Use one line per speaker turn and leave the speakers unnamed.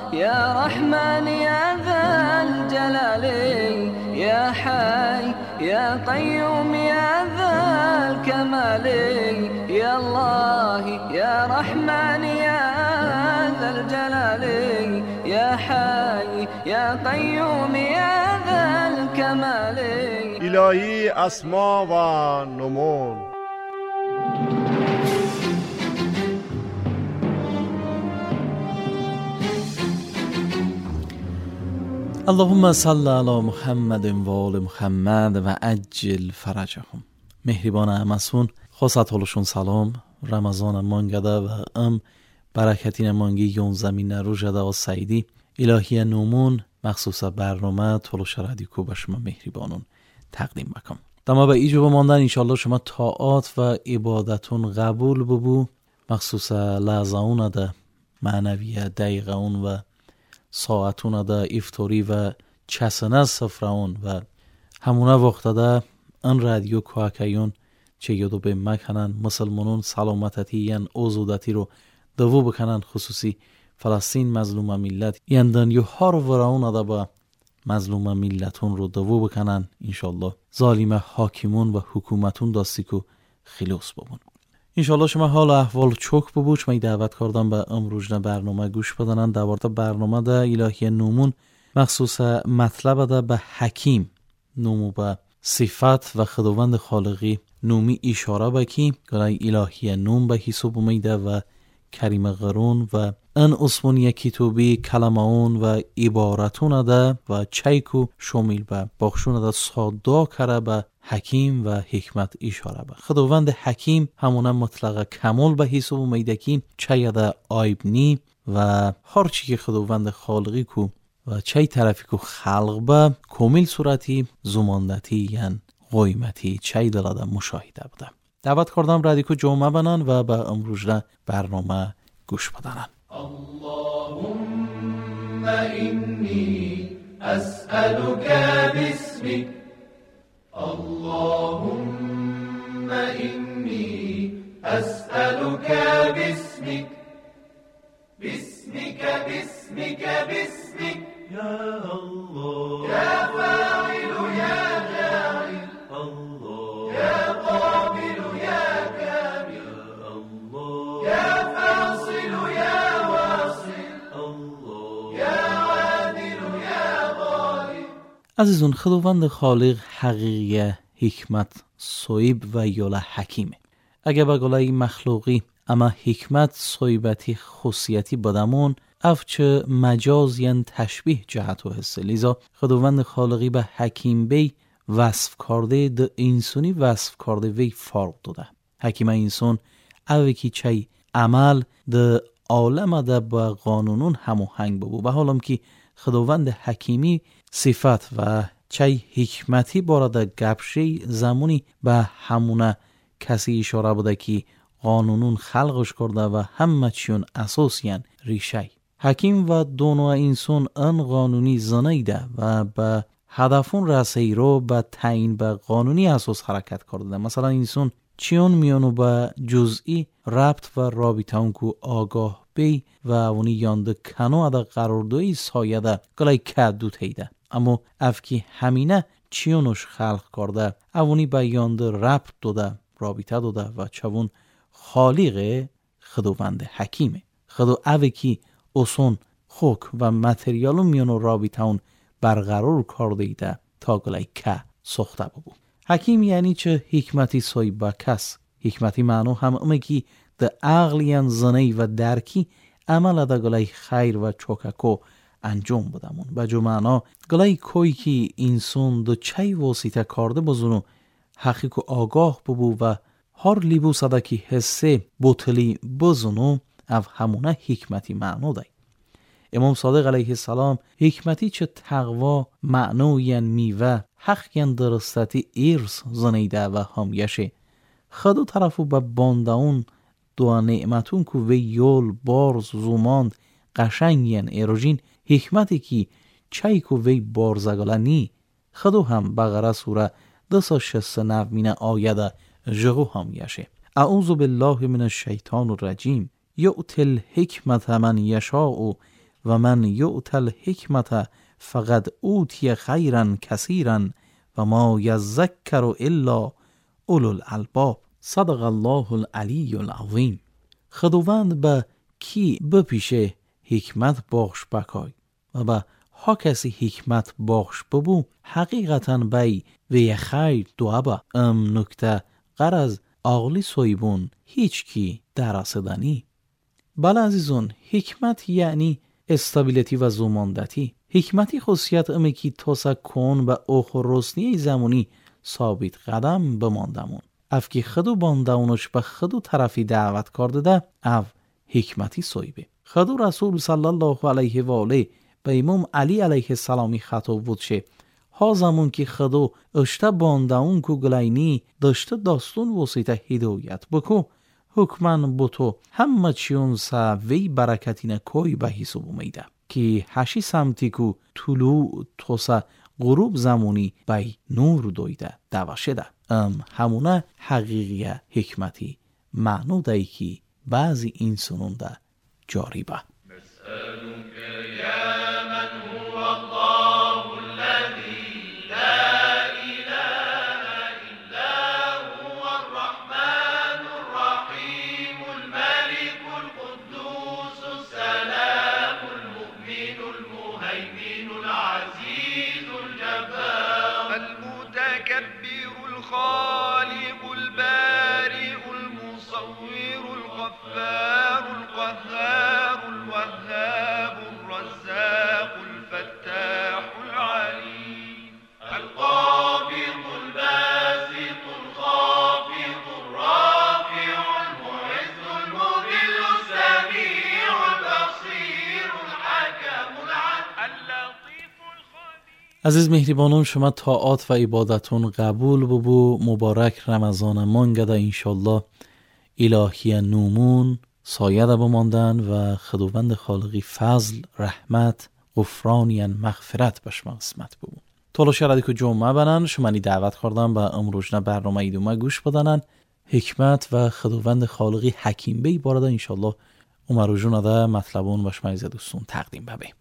يا رحمن يا ذا الجلال يا حي يا قيوم يا ذا الكمال يا الله يا رحمن يا ذا الجلال يا حي يا قيوم يا ذا الكمال.
الهی اسما و نمون.
اللهم صل علی محمد و آل محمد و عجل فرجهم. مهربان امسون خواست حالشون سلام. رمضان مانگده و برکتین مانگی یون زمین رو جده و سعیدی الهی نومون مخصوص برنامه تولوش رادیو به شما مهربانون تقدیم بکنم. دما به ایجو بماندن انشالله شما طاعات و عبادتون قبول ببو، مخصوص لحظه‌ون ده معنویه دقیقه‌ون و ساعتون ده افطاری و چسنه سفرون و همونه وقت ده ان رادیو کوکایون چه یادو به مکنن مسلمانون سلامتی ین اوزودتی رو دوو بکنن، خصوصی فلسطین مظلوم ملت یندن یو هار وراون ده با مظلوم ملتون رو دوو بکنن. انشالله ظالم حاکمون و حکومتون داستی که خلاص ببون. انشالله شما حال احوال چوک ببوچ. من دعوت کردم به امروزنا برنامه گوش بدنن. دوارتا برنامه ده الهی نومون مخصوص مطلب ده به حکیم نومو به صفت و خداوند خالقی نومی اشاره بکی گلای الهی نوم به حساب میده و کریم قرون و ان اسمون یکی توبی کلمون و عبارتون ده و چیکو شامل به بخشون ده صدا کرده به حکیم و حکمت اشاره به خداوند حکیم همونه مطلق کمال به حساب میده که چه ده عیب نی و هر چی که خداوند خالقی کو و چه طرفی کو خلق به کامل صورتی زماندتی یعنی قیمتی چه دلاده مشاهده بوده. دعوت کردم رادیو جمعه بنن و به امروز برنامه گوش بدنن.
اللهم إني أسألك باسمك اللهم إني أسألك باسمك باسمك باسمك باسمك يا الله يا فاعل يا جاعل الله يا قابل يا كامل الله يا فاصل يا واصل الله يا عادل يا غالب.
عزیزون، خداوند خالق حقیقی حکمت صایب و یالا حکیمه. اگه با گلای مخلوقی اما حکمت صایبتی خصوصیتی بدمون افچه مجاز ین تشبیه جهت و حسه. لیزا خداوند خالقی به حکیم بی وصف کرده ده انسانی وصف کرده وی فرق داده. حکیم انسان اوی که چه عمل ده عالم ده با قانونون هماهنگ ببو. به حالم که خداوند حکیمی صفت و چه حکمتی بارده گپشی زمانی به همونه کسی اشاره بوده که قانونون خلقش کرده و همه چیون اساسیان ریشه. حکیم و دونو انسان ان قانونی زنیده و به هدفون رسی رو به تعیین به قانونی اساس حرکت کرده. مثلا انسان چیون میانو به جزئی ربط و رابطه اون که آگاه بی و اونی یانده کنو ادا قراردوی سایده گلای کدو تیده. اما افکی همینه چیونش خلق کرده اونی به یانده ربط داده رابطه داده و چون خالق خداوند حکیمه. خدا اوی که اصون خوک و متریالو میانو رابطه اون برقرار کرده ایده تا گلای که سخته ببو. حکیم یعنی چه حکمتی صایب با کس. حکمتی معنی هم امه که ده عقلیان زنی و درکی عمل ده گلای خیر و چوککو انجام بدمون. بجو معنا گلای کوی که انسان دو چای واسطه کرده بزنو حقیق و آگاه ببو و هر لیبو صدا که حسه بطلی بزنو او همونه حکمتی معنی ده. امام صادق علیه السلام حکمتی چه تقوا معنوین میوه حقیان درستتی ایرس زنیده و همیشه خدو طرفو به بانداون دو نعمتون که وی یول بارز زوماند قشنگین ایروژین حکمتی که چای که وی بارزگلنی خدو هم بغره سوره 269 مینه آیده جغو همیشه. اعوذ بالله من الشیطان الرجیم یؤتی الحکمت من یشاء و من یؤت الحکمت فقد اوتی خیرا کثیرا و ما یذکر الا اولو الالباب. صدق الله العلی العظیم. خداوند به کی بپیشه حکمت بخش بکای و به ها کسی حکمت بخش ببو حقیقتا بی و خیر دعا با نکته غرض عقلی سویبون هیچ کی دراسدنی. بله عزیزون، حکمت یعنی استابیلیتی و زماندتی. حکمتی خاصیت امی که توسا کن و اوخ و رسنی زمانی ثابت قدم بماندمون. اف که خدو باندمونش به خدو طرفی دعوت کرده ده اف حکمتی سویبه. خدو رسول صلی الله علیه و آله به امام علی علیه السلامی خطاب بود شه ها زمان که خدو اشته باندمون که گلینی داشته داستون وسیطه هدایت بکو حکمن بوتو همه چیون سا وی برکتین کوی به حساب میده که هشی سمتی که طلوع توسا غروب زمانی به نور دویده دوشه ده. همونه حقیقی حکمتی معنو دهی که بعضی این سنونده جاری به. عزیز مهربانان، شما طاعات و عبادتون قبول ببو. مبارک رمضان مانگده انشالله الهی نومون سایه ده بماندن و خداوند خالقی فضل رحمت غفرانی مغفرت بشما قسمت ببون. طول شرعی که جمعه بنن شما نی دعوت کردن به امروزنا برنامه ایدومه گوش بدنن حکمت و خداوند خالقی حکیم بی بارده انشالله امروزنا ده مطلبون بشما ایز دوستون تقدیم ببیم.